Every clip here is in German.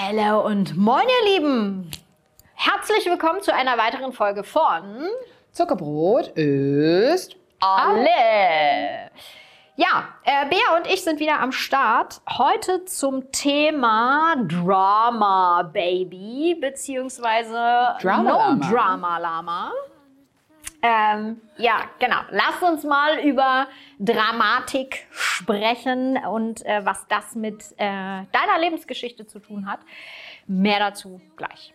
Hallo und moin ihr Lieben! Herzlich willkommen zu einer weiteren Folge von Zuckerbrot ist alle. Ja, Bea und ich sind wieder am Start. Heute zum Thema Drama Baby, beziehungsweise Drama-Lama. No Drama Lama. Ja, genau. Lass uns mal über Dramatik sprechen und was das mit deiner Lebensgeschichte zu tun hat. Mehr dazu gleich.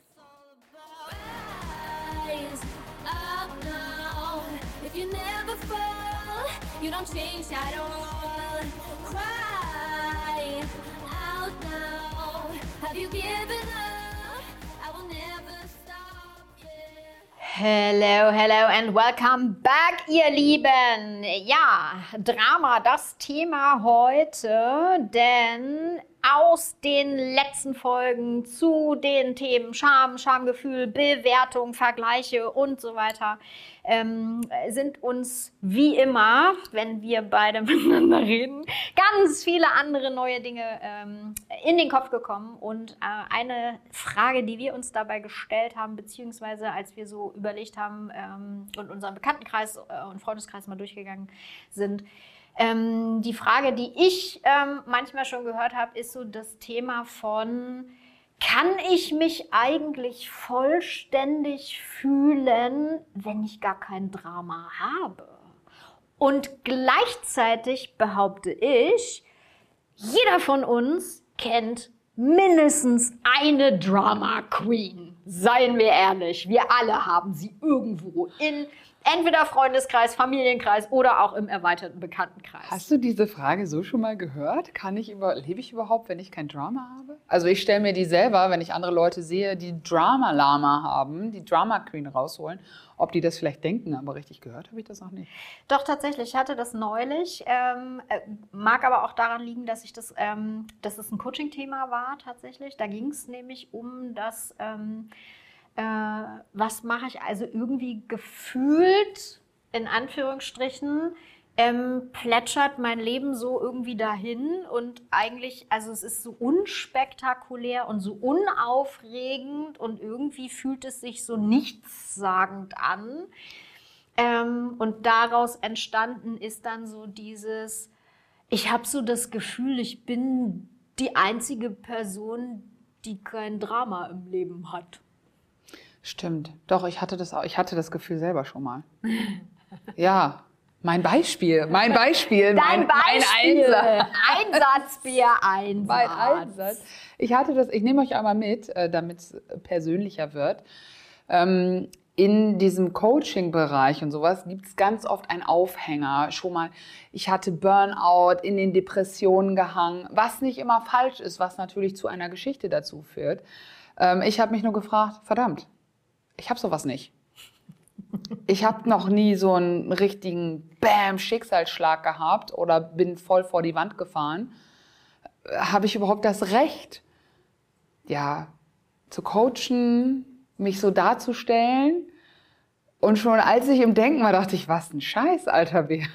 You don't change at all. Cry out now. Have you given up? I will never stop. Hello, hello and welcome back, ihr Lieben. Ja, Drama, das Thema heute, denn aus den letzten Folgen zu den Themen Scham, Schamgefühl, Bewertung, Vergleiche und so weiter sind uns wie immer, wenn wir beide miteinander reden, ganz viele andere neue Dinge in den Kopf gekommen. Und eine Frage, die wir uns dabei gestellt haben, beziehungsweise als wir so überlegt haben und unseren Bekanntenkreis und Freundeskreis mal durchgegangen sind, die Frage, die ich manchmal schon gehört habe, ist so das Thema von: Kann ich mich eigentlich vollständig fühlen, wenn ich gar kein Drama habe? Und gleichzeitig behaupte ich, jeder von uns kennt mindestens eine Drama Queen. Seien wir ehrlich, wir alle haben sie irgendwo in entweder Freundeskreis, Familienkreis oder auch im erweiterten Bekanntenkreis. Hast du diese Frage so schon mal gehört? Lebe ich überhaupt, wenn ich kein Drama habe? Also ich stelle mir die selber, wenn ich andere Leute sehe, die Drama-Lama haben, die Drama Queen rausholen, ob die das vielleicht denken, aber richtig gehört habe ich das auch nicht. Doch, tatsächlich, ich hatte das neulich, mag aber auch daran liegen, dass es ein Coaching-Thema war tatsächlich. Da ging es nämlich um das, was mache ich also irgendwie gefühlt, in Anführungsstrichen, plätschert mein Leben so irgendwie dahin und eigentlich, also es ist so unspektakulär und so unaufregend und irgendwie fühlt es sich so nichtssagend an. Und daraus entstanden ist dann so dieses, ich habe so das Gefühl, ich bin die einzige Person, die kein Drama im Leben hat. Stimmt. Doch, ich hatte das Gefühl selber schon mal. Ja, mein Beispiel. Dein Beispiel. Mein Einsatz. Einsatz, Bea, Einsatz. Mein Einsatz. Ich nehme euch einmal mit, damit es persönlicher wird. In diesem Coaching-Bereich und sowas gibt es ganz oft einen Aufhänger. Schon mal, ich hatte Burnout, in den Depressionen gehangen, was nicht immer falsch ist, was natürlich zu einer Geschichte dazu führt. Ich habe mich nur gefragt, verdammt, ich habe sowas nicht. Ich habe noch nie so einen richtigen Bam-Schicksalsschlag gehabt oder bin voll vor die Wand gefahren. Habe ich überhaupt das Recht, ja, zu coachen, mich so darzustellen? Und schon als ich im Denken war, dachte ich, was ein Scheiß, alter Bär.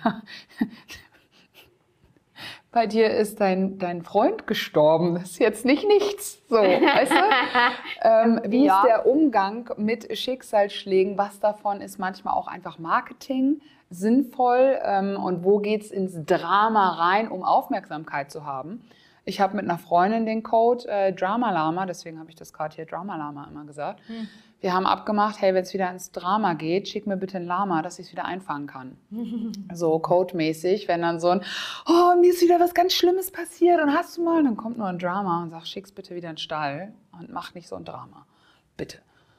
Bei dir ist dein Freund gestorben. Das ist jetzt nicht nichts. So, weißt du? Wie ist der Umgang mit Schicksalsschlägen? Was davon ist manchmal auch einfach Marketing, sinnvoll? Und wo geht es ins Drama rein, um Aufmerksamkeit zu haben? Ich habe mit einer Freundin den Code Drama Lama, deswegen habe ich das gerade hier Drama Lama immer gesagt. Wir haben abgemacht, hey, wenn es wieder ins Drama geht, schick mir bitte ein Lama, dass ich es wieder einfangen kann. So codemäßig, wenn dann so ein, oh, mir ist wieder was ganz Schlimmes passiert und hast du mal, dann kommt nur ein Drama und sagt, schick's bitte wieder in den Stall und mach nicht so ein Drama. Bitte.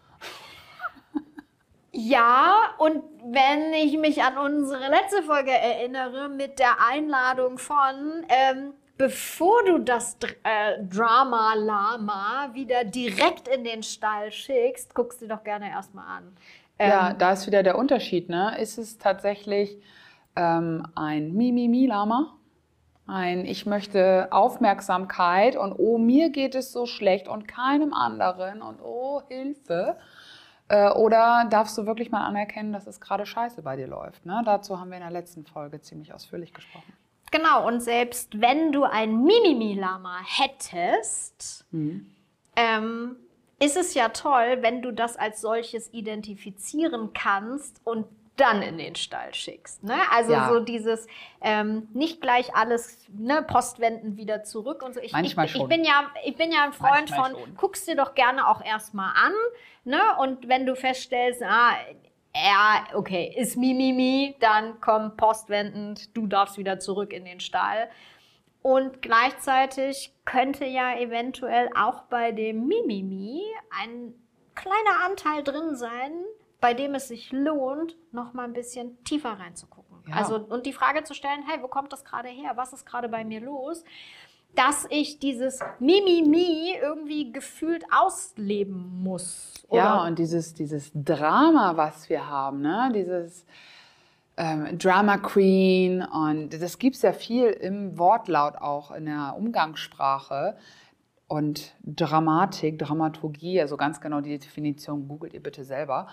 Ja, und wenn ich mich an unsere letzte Folge erinnere mit der Einladung von, bevor du das Drama-Lama wieder direkt in den Stall schickst, guckst du doch gerne erstmal an. Ja, da ist wieder der Unterschied, ne? Ist es tatsächlich ein Mimimi-Lama? Ich möchte Aufmerksamkeit und oh, mir geht es so schlecht und keinem anderen und oh, Hilfe. Oder darfst du wirklich mal anerkennen, dass es gerade scheiße bei dir läuft? Ne? Dazu haben wir in der letzten Folge ziemlich ausführlich gesprochen. Genau, und selbst wenn du ein Mimimi-Lama hättest, ist es ja toll, wenn du das als solches identifizieren kannst und dann in den Stall schickst. Ne? Also Ja. so dieses nicht gleich alles postwenden wieder zurück und so. Manchmal ich schon. bin ja ein Freund Manchmal von, schon. guckst dir doch gerne auch erstmal an. Ne? Und wenn du feststellst, ja, okay, ist Mimimi, dann komm postwendend, du darfst wieder zurück in den Stall. Und gleichzeitig könnte ja eventuell auch bei dem Mimimi ein kleiner Anteil drin sein, bei dem es sich lohnt, noch mal ein bisschen tiefer reinzugucken. Ja. Also, und die Frage zu stellen, hey, wo kommt das gerade her? Was ist gerade bei mir los? Dass ich dieses Mimimi irgendwie gefühlt ausleben muss. Ja, und dieses Drama, was wir haben, ne? Dieses Drama Queen, und das gibt es ja viel im Wortlaut auch in der Umgangssprache. Und Dramatik, Dramaturgie, also ganz genau die Definition, googelt ihr bitte selber.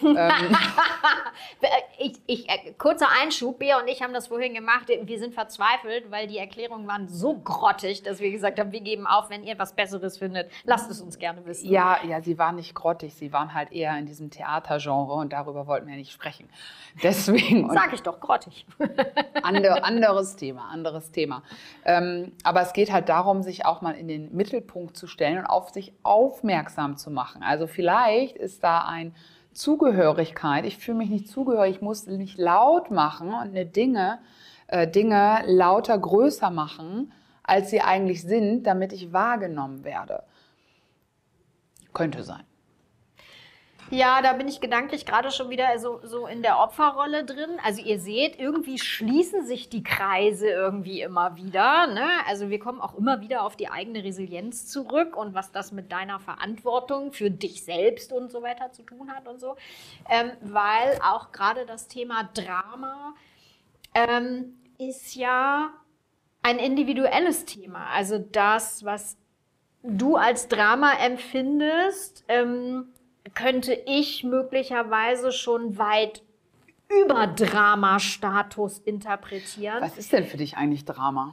Kurzer Einschub, Bea und ich haben das vorhin gemacht. Wir sind verzweifelt, weil die Erklärungen waren so grottig, dass wir gesagt haben, wir geben auf, wenn ihr was Besseres findet. Lasst es uns gerne wissen. Ja, sie waren nicht grottig, sie waren halt eher in diesem Theatergenre und darüber wollten wir nicht sprechen. Deswegen. Sag ich doch, grottig. Anderes Thema. Aber es geht halt darum, sich auch mal in den Mittelpunkt zu stellen und auf sich aufmerksam zu machen. Also vielleicht ist da ein Zugehörigkeit. Ich fühle mich nicht zugehörig, ich muss nicht laut machen und Dinge lauter, größer machen, als sie eigentlich sind, damit ich wahrgenommen werde. Könnte sein. Ja, da bin ich gedanklich gerade schon wieder so in der Opferrolle drin. Also ihr seht, irgendwie schließen sich die Kreise irgendwie immer wieder. Ne? Also wir kommen auch immer wieder auf die eigene Resilienz zurück und was das mit deiner Verantwortung für dich selbst und so weiter zu tun hat und so. Weil auch gerade das Thema Drama ist ja ein individuelles Thema. Also das, was du als Drama empfindest, könnte ich möglicherweise schon weit über Drama-Status interpretieren. Was ist denn für dich eigentlich Drama?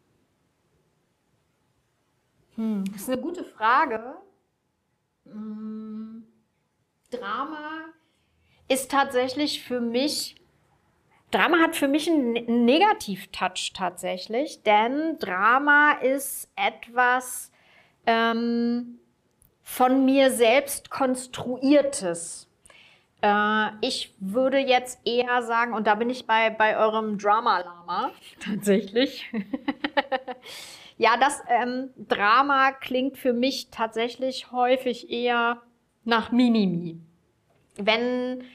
Das ist eine gute Frage. Drama ist tatsächlich für mich, Drama hat für mich einen Negativ-Touch tatsächlich, denn Drama ist etwas von mir selbst konstruiertes. Ich würde jetzt eher sagen, und da bin ich bei eurem Drama-Lama tatsächlich. Ja, das Drama klingt für mich tatsächlich häufig eher nach Mimimi. Wenn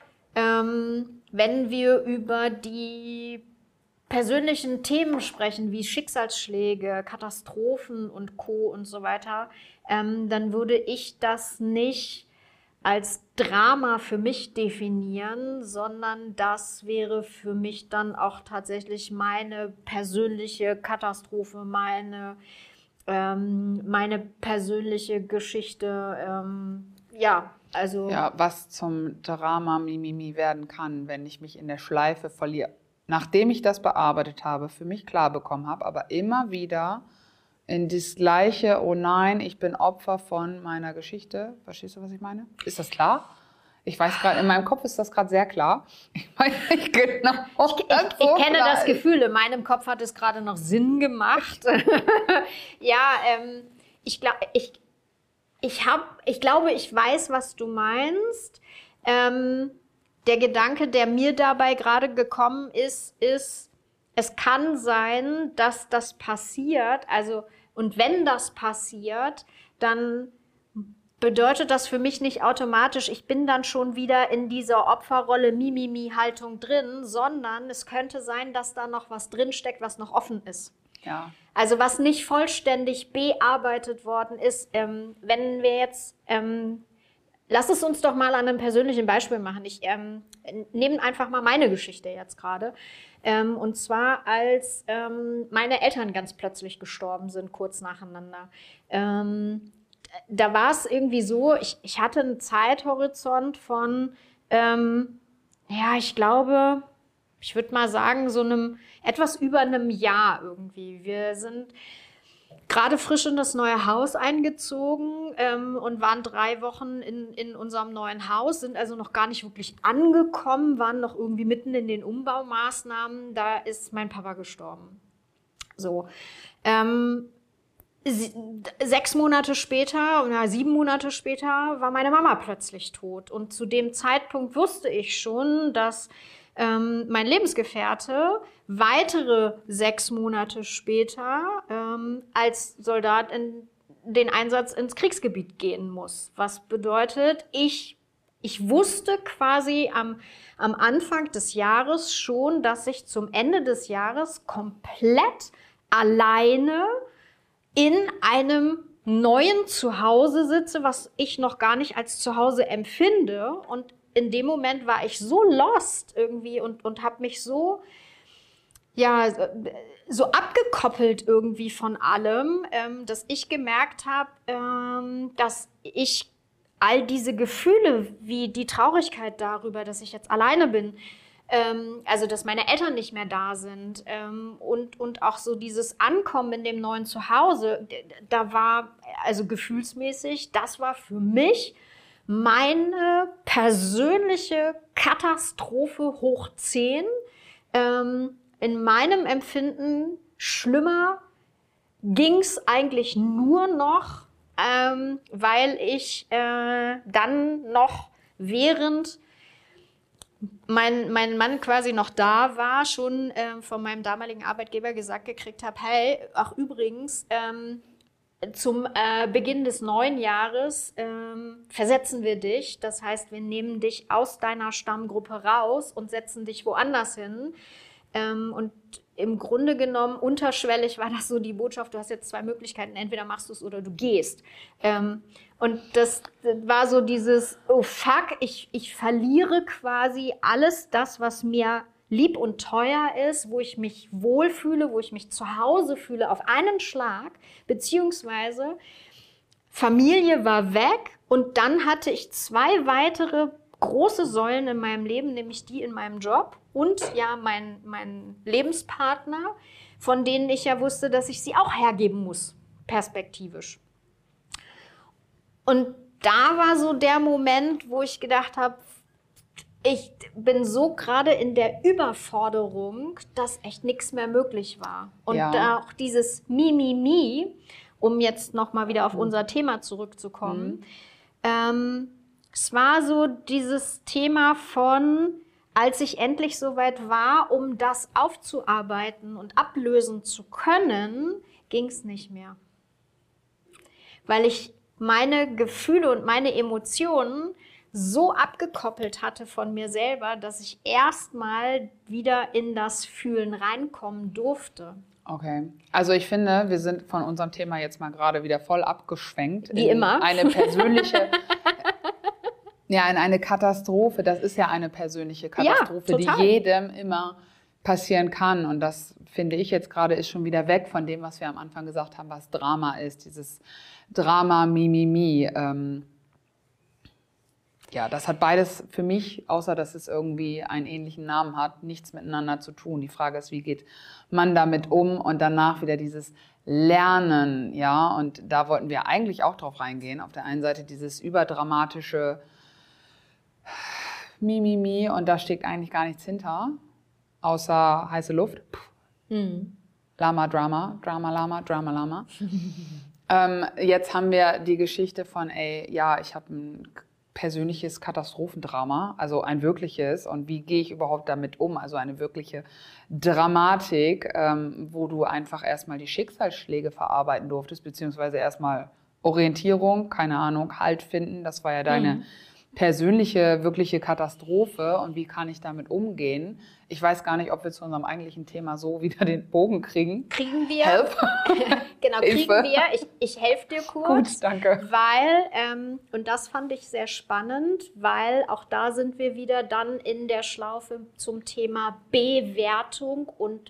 wir über die persönlichen Themen sprechen, wie Schicksalsschläge, Katastrophen und Co. und so weiter, dann würde ich das nicht als Drama für mich definieren, sondern das wäre für mich dann auch tatsächlich meine persönliche Katastrophe, meine persönliche Geschichte. Ja, was zum Drama Mimimi werden kann, wenn ich mich in der Schleife verliere. Nachdem ich das bearbeitet habe, für mich klar bekommen habe, aber immer wieder in das Gleiche, oh nein, ich bin Opfer von meiner Geschichte. Verstehst du, was ich meine? Ist das klar? Ich weiß gerade, in meinem Kopf ist das gerade sehr klar. Ich weiß nicht genau. Ich kenne das Gefühl, in meinem Kopf hat es gerade noch Sinn gemacht. Ja, ich glaube, ich weiß, was du meinst. Der Gedanke, der mir dabei gerade gekommen ist, es kann sein, dass das passiert. Also, und wenn das passiert, dann bedeutet das für mich nicht automatisch, ich bin dann schon wieder in dieser Opferrolle Mimimi-Haltung drin, sondern es könnte sein, dass da noch was drinsteckt, was noch offen ist. Ja. Also was nicht vollständig bearbeitet worden ist. Wenn wir jetzt... lass es uns doch mal an einem persönlichen Beispiel machen. Ich nehme einfach mal meine Geschichte jetzt gerade. Und zwar, als meine Eltern ganz plötzlich gestorben sind, kurz nacheinander. Da war es irgendwie so, ich hatte einen Zeithorizont von, ich glaube, ich würde mal sagen, so etwas über einem Jahr irgendwie. Wir sind gerade frisch in das neue Haus eingezogen. und waren 3 Wochen in unserem neuen Haus, sind also noch gar nicht wirklich angekommen, waren noch irgendwie mitten in den Umbaumaßnahmen. Da ist mein Papa gestorben. So. 6 Monate später oder 7 Monate später war meine Mama plötzlich tot. Und zu dem Zeitpunkt wusste ich schon, dass mein Lebensgefährte weitere 6 Monate später als Soldat in den Einsatz ins Kriegsgebiet gehen muss. Was bedeutet, ich wusste quasi am Anfang des Jahres schon, dass ich zum Ende des Jahres komplett alleine in einem neuen Zuhause sitze, was ich noch gar nicht als Zuhause empfinde. Und in dem Moment war ich so lost irgendwie und habe mich so abgekoppelt irgendwie von allem, dass ich gemerkt habe, dass ich all diese Gefühle, wie die Traurigkeit darüber, dass ich jetzt alleine bin, also dass meine Eltern nicht mehr da sind und auch so dieses Ankommen in dem neuen Zuhause, da war also gefühlsmäßig, das war für mich meine persönliche Katastrophe hoch 10. In meinem Empfinden schlimmer ging es eigentlich nur noch, weil ich dann noch während mein Mann quasi noch da war, schon von meinem damaligen Arbeitgeber gesagt gekriegt habe, hey, ach übrigens, zum Beginn des neuen Jahres versetzen wir dich. Das heißt, wir nehmen dich aus deiner Stammgruppe raus und setzen dich woanders hin. Und im Grunde genommen, unterschwellig war das so die Botschaft, du hast jetzt 2 Möglichkeiten, entweder machst du es oder du gehst. Und das war so dieses, oh fuck, ich verliere quasi alles das, was mir lieb und teuer ist, wo ich mich wohlfühle, wo ich mich zu Hause fühle, auf einen Schlag, beziehungsweise Familie war weg und dann hatte ich 2 weitere große Säulen in meinem Leben, nämlich die in meinem Job und ja mein Lebenspartner, von denen ich ja wusste, dass ich sie auch hergeben muss, perspektivisch. Und da war so der Moment, wo ich gedacht habe, ich bin so gerade in der Überforderung, dass echt nichts mehr möglich war. Und auch dieses Mi, um jetzt nochmal wieder auf unser Thema zurückzukommen, es war so dieses Thema von, als ich endlich soweit war, um das aufzuarbeiten und ablösen zu können, ging es nicht mehr. Weil ich meine Gefühle und meine Emotionen so abgekoppelt hatte von mir selber, dass ich erstmal wieder in das Fühlen reinkommen durfte. Okay, also ich finde, wir sind von unserem Thema jetzt mal gerade wieder voll abgeschwenkt. Wie immer. Eine persönliche, in eine Katastrophe. Das ist ja eine persönliche Katastrophe, die jedem immer passieren kann. Und das, finde ich jetzt gerade, ist schon wieder weg von dem, was wir am Anfang gesagt haben, was Drama ist. Dieses Drama, Mi. Ja, das hat beides für mich, außer dass es irgendwie einen ähnlichen Namen hat, nichts miteinander zu tun. Die Frage ist, wie geht man damit um? Und danach wieder dieses Lernen, ja. Und da wollten wir eigentlich auch drauf reingehen. Auf der einen Seite dieses überdramatische Mi. Und da steckt eigentlich gar nichts hinter, außer heiße Luft. Lama, Drama. Jetzt haben wir die Geschichte von, ich habe ein persönliches Katastrophendrama, also ein wirkliches, und wie gehe ich überhaupt damit um, also eine wirkliche Dramatik, wo du einfach erstmal die Schicksalsschläge verarbeiten durftest, beziehungsweise erstmal Orientierung, keine Ahnung, Halt finden, das war ja deine persönliche, wirkliche Katastrophe, und wie kann ich damit umgehen? Ich weiß gar nicht, ob wir zu unserem eigentlichen Thema so wieder den Bogen kriegen. Kriegen wir. Help. Genau, kriegen wir. Ich helfe dir kurz. Gut, danke. Weil, und das fand ich sehr spannend, weil auch da sind wir wieder dann in der Schlaufe zum Thema Bewertung und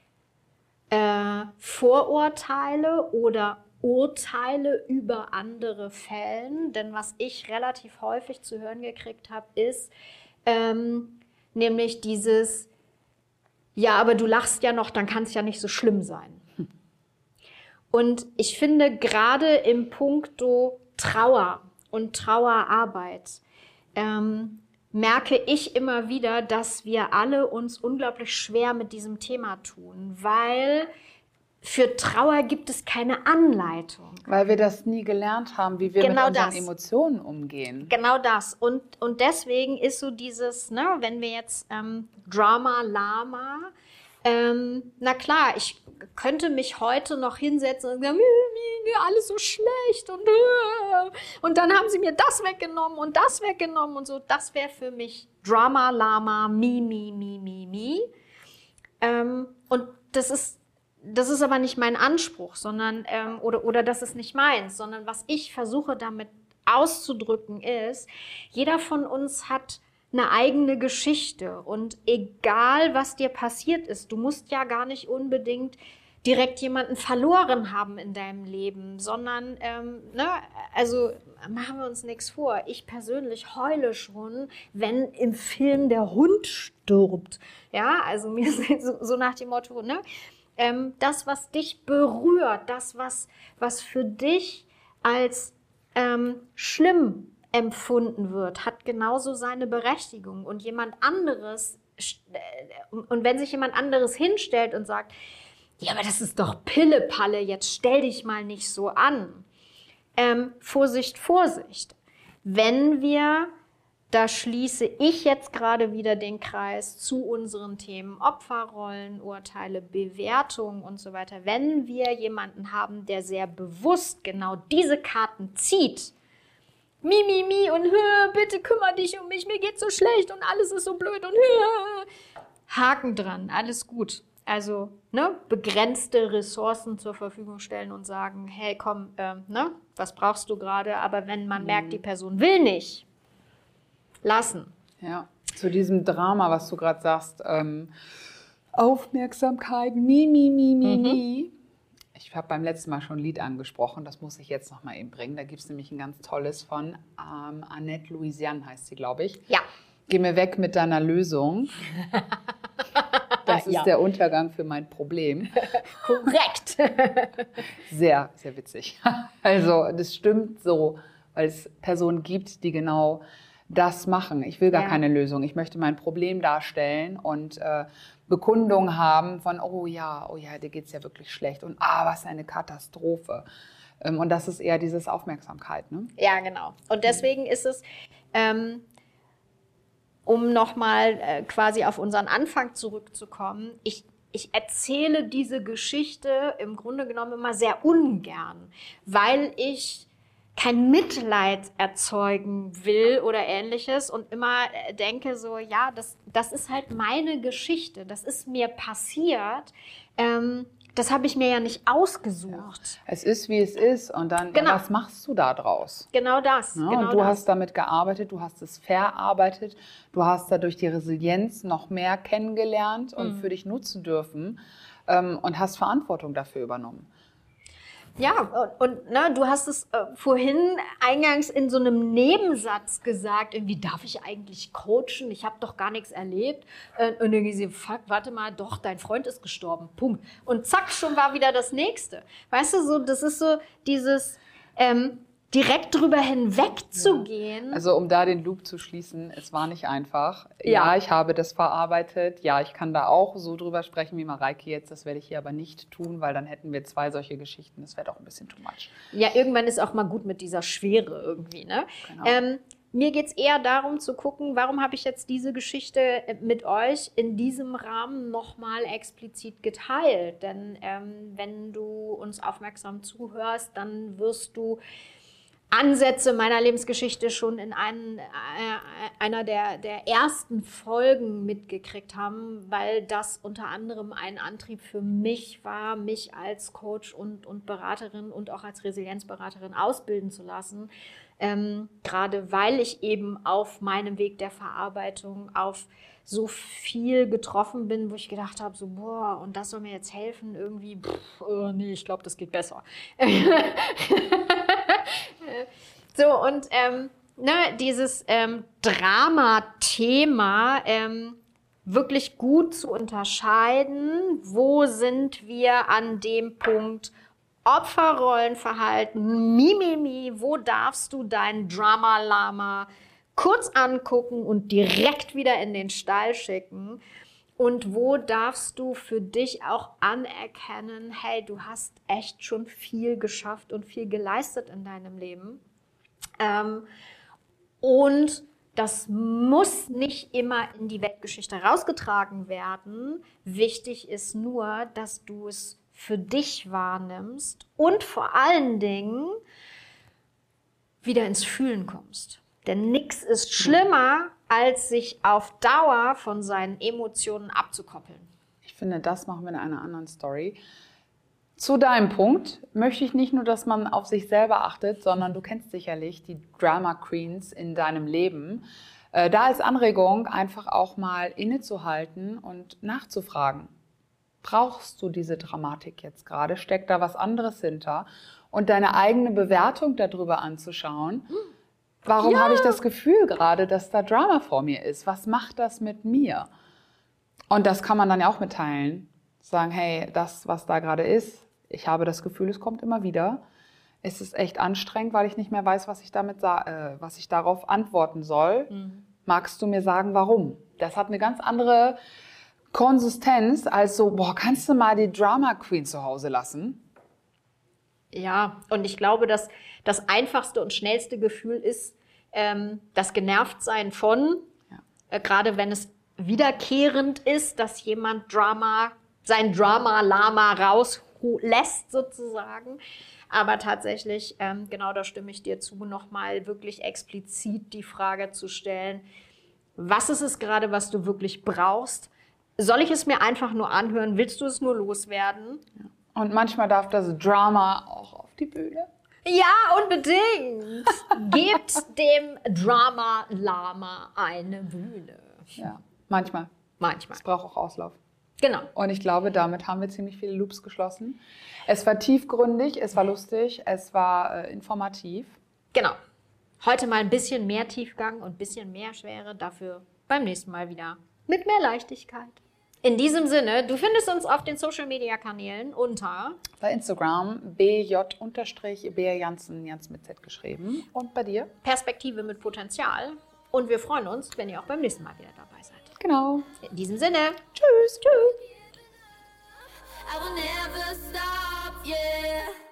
Vorurteile oder Urteile über andere Fällen. Denn was ich relativ häufig zu hören gekriegt habe, ist nämlich dieses, ja, aber du lachst ja noch, dann kann es ja nicht so schlimm sein. Und ich finde, gerade im Puncto Trauer und Trauerarbeit merke ich immer wieder, dass wir alle uns unglaublich schwer mit diesem Thema tun, weil für Trauer gibt es keine Anleitung. Weil wir das nie gelernt haben, wie wir Genau mit unseren das. Emotionen umgehen. Genau das. Und deswegen ist so dieses, ne, wenn wir jetzt Drama Lama, na klar, ich könnte mich heute noch hinsetzen und sagen, mir alles so schlecht und dann haben sie mir das weggenommen und so. Das wäre für mich Drama Lama, mi. Und das ist aber nicht mein Anspruch, sondern oder das ist nicht meins, sondern was ich versuche damit auszudrücken ist, jeder von uns hat eine eigene Geschichte und egal, was dir passiert ist, du musst ja gar nicht unbedingt direkt jemanden verloren haben in deinem Leben, sondern, also machen wir uns nichts vor. Ich persönlich heule schon, wenn im Film der Hund stirbt. Ja, also mir ist so nach dem Motto, ne? Das, was dich berührt, das, was für dich als schlimm empfunden wird, hat genauso seine Berechtigung. Und jemand anderes, und wenn sich jemand anderes hinstellt und sagt, ja, aber das ist doch Pille-Palle, jetzt stell dich mal nicht so an. Vorsicht. Wenn wir, da schließe ich jetzt gerade wieder den Kreis zu unseren Themen Opferrollen, Urteile, Bewertungen und so weiter. Wenn wir jemanden haben, der sehr bewusst genau diese Karten zieht, mi und bitte kümmere dich um mich, mir geht's so schlecht und alles ist so blöd und Haken dran, alles gut. Also begrenzte Ressourcen zur Verfügung stellen und sagen, hey komm, was brauchst du gerade? Aber wenn man merkt, die Person will nicht, lassen. Ja, zu diesem Drama, was du gerade sagst, Aufmerksamkeit, mi. Ich habe beim letzten Mal schon ein Lied angesprochen, das muss ich jetzt noch mal eben bringen. Da gibt es nämlich ein ganz tolles von Annette Louisiane, heißt sie, glaube ich. Ja. Geh mir weg mit deiner Lösung. Das ist der Untergang für mein Problem. Korrekt. Sehr, sehr witzig. Also das stimmt so, weil es Personen gibt, die genau das machen. Ich will gar keine Lösung. Ich möchte mein Problem darstellen und Bekundung haben von, oh ja, dir geht's ja wirklich schlecht und was eine Katastrophe. Und das ist eher dieses Aufmerksamkeit, ne? Ja, genau. Und deswegen ist es, um nochmal quasi auf unseren Anfang zurückzukommen, ich erzähle diese Geschichte im Grunde genommen immer sehr ungern, weil ich kein Mitleid erzeugen will oder Ähnliches und immer denke so, ja, das ist halt meine Geschichte, das ist mir passiert, das habe ich mir ja nicht ausgesucht. Ja, es ist, wie es ist und dann, was machst du da draus? Genau das. Ja, genau und du das. hast damit gearbeitet, du hast es verarbeitet, du hast dadurch die Resilienz noch mehr kennengelernt und für dich nutzen dürfen und hast Verantwortung dafür übernommen. Ja, und du hast es vorhin eingangs in so einem Nebensatz gesagt, irgendwie darf ich eigentlich coachen, ich habe doch gar nichts erlebt. Und dann gesagt, fuck, warte mal, doch, dein Freund ist gestorben, Punkt. Und zack, schon war wieder das Nächste. Weißt du, so, das ist so dieses direkt drüber hinwegzugehen. Also um da den Loop zu schließen, es war nicht einfach. Ja, ich habe das verarbeitet. Ja, ich kann da auch so drüber sprechen wie Mareike jetzt. Das werde ich hier aber nicht tun, weil dann hätten wir 2 solche Geschichten. Das wäre doch ein bisschen too much. Ja, irgendwann ist auch mal gut mit dieser Schwere irgendwie, ne? Genau. Mir geht es eher darum zu gucken, warum habe ich jetzt diese Geschichte mit euch in diesem Rahmen nochmal explizit geteilt. Denn wenn du uns aufmerksam zuhörst, dann wirst du Ansätze meiner Lebensgeschichte schon in einer der ersten Folgen mitgekriegt haben, weil das unter anderem ein Antrieb für mich war, mich als Coach und Beraterin und auch als Resilienzberaterin ausbilden zu lassen. Gerade weil ich eben auf meinem Weg der Verarbeitung auf so viel getroffen bin, wo ich gedacht habe, so boah, und das soll mir jetzt helfen, irgendwie, nee, ich glaube, das geht besser. So, und dieses Drama-Thema wirklich gut zu unterscheiden, wo sind wir an dem Punkt Opferrollenverhalten, Mimimi, wo darfst du deinen Drama-Lama kurz angucken und direkt wieder in den Stall schicken? Und wo darfst du für dich auch anerkennen, hey, du hast echt schon viel geschafft und viel geleistet in deinem Leben. Und das muss nicht immer in die Weltgeschichte rausgetragen werden. Wichtig ist nur, dass du es für dich wahrnimmst und vor allen Dingen wieder ins Fühlen kommst. Denn nichts ist schlimmer, als sich auf Dauer von seinen Emotionen abzukoppeln. Ich finde, das machen wir in einer anderen Story. Zu deinem Punkt möchte ich nicht nur, dass man auf sich selber achtet, sondern du kennst sicherlich die Drama Queens in deinem Leben. Da als Anregung einfach auch mal innezuhalten und nachzufragen. Brauchst du diese Dramatik jetzt gerade? Steckt da was anderes hinter? Und deine eigene Bewertung darüber anzuschauen. Warum habe ich das Gefühl gerade, dass da Drama vor mir ist? Was macht das mit mir? Und das kann man dann ja auch mitteilen. Sagen, hey, das, was da gerade ist, ich habe das Gefühl, es kommt immer wieder. Es ist echt anstrengend, weil ich nicht mehr weiß, was ich darauf antworten soll. Magst du mir sagen, warum? Das hat eine ganz andere Konsistenz als so, kannst du mal die Drama Queen zu Hause lassen? Ja, und ich glaube, dass das einfachste und schnellste Gefühl ist, das Genervtsein von, gerade wenn es wiederkehrend ist, dass jemand sein Drama-Lama rauslässt sozusagen. Aber tatsächlich, genau da stimme ich dir zu, nochmal wirklich explizit die Frage zu stellen, was ist es gerade, was du wirklich brauchst? Soll ich es mir einfach nur anhören? Willst du es nur loswerden? Und manchmal darf das Drama auch auf die Bühne. Ja, unbedingt. Gebt dem Drama-Lama eine Bühne. Ja, manchmal. Es braucht auch Auslauf. Genau. Und ich glaube, damit haben wir ziemlich viele Loops geschlossen. Es war tiefgründig, es war lustig, es war informativ. Genau. Heute mal ein bisschen mehr Tiefgang und ein bisschen mehr Schwere, dafür beim nächsten Mal wieder mit mehr Leichtigkeit. In diesem Sinne, du findest uns auf den Social-Media-Kanälen unter bei Instagram bj_Bea Janssen, Jans mit Z geschrieben. Und bei dir? Perspektive mit Potenzial. Und wir freuen uns, wenn ihr auch beim nächsten Mal wieder dabei seid. Genau. In diesem Sinne, Tschüss. tschüss. I will never stop, yeah.